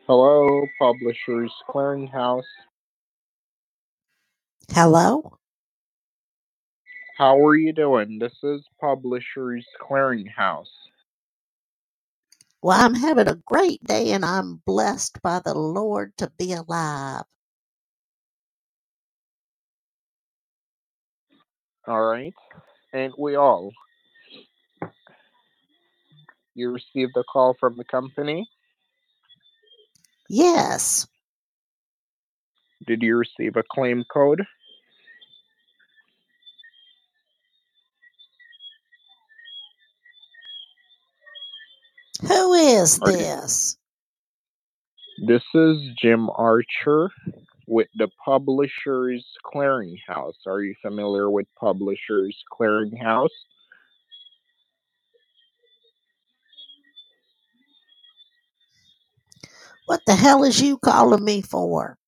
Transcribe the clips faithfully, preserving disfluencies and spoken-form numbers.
Hello, Publishers Clearinghouse. Hello? How are you doing? This is Publishers Clearinghouse. Well, I'm having a great day and I'm blessed by the Lord to be alive. All right. Ain't we all? You received a call from the company? Yes. Did you receive a claim code? Who is Are you- this? This is Jim Archer with the Publishers Clearinghouse. Are you familiar with Publishers Clearinghouse? What the hell is you calling me for?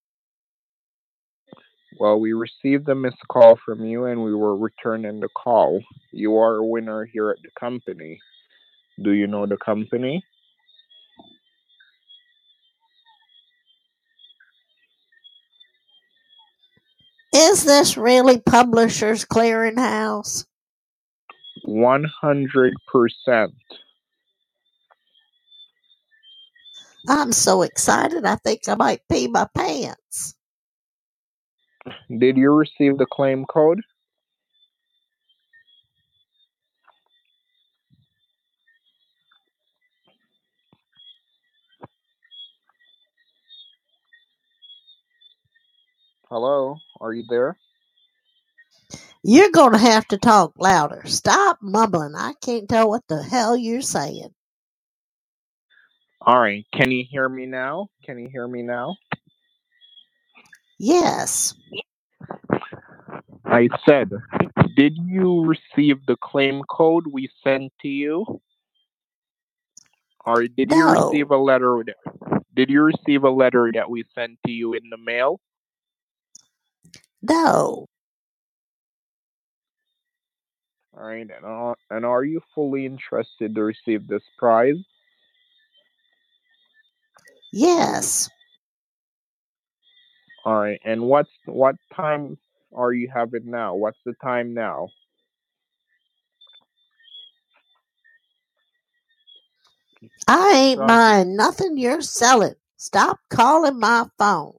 Well, we received a missed call from you and we were returning the call. You are a winner here at the company. Do you know the company? Is this really Publishers Clearinghouse? one hundred percent. I'm so excited I think I might pee my pants. Did you receive the claim code? Hello, are you there? You're going to have to talk louder. Stop mumbling. I can't tell what the hell you're saying. All right, can you hear me now? Can you hear me now? Yes. I said, did you receive the claim code we sent to you? Or did you No. receive a letter? Did you receive a letter that we sent to you in the mail? No. All right, and, uh, and are you fully interested to receive this prize? Yes. All right, and what's what time are you having now? What's the time now? I ain't Son, buying nothing you're selling. Stop calling my phone.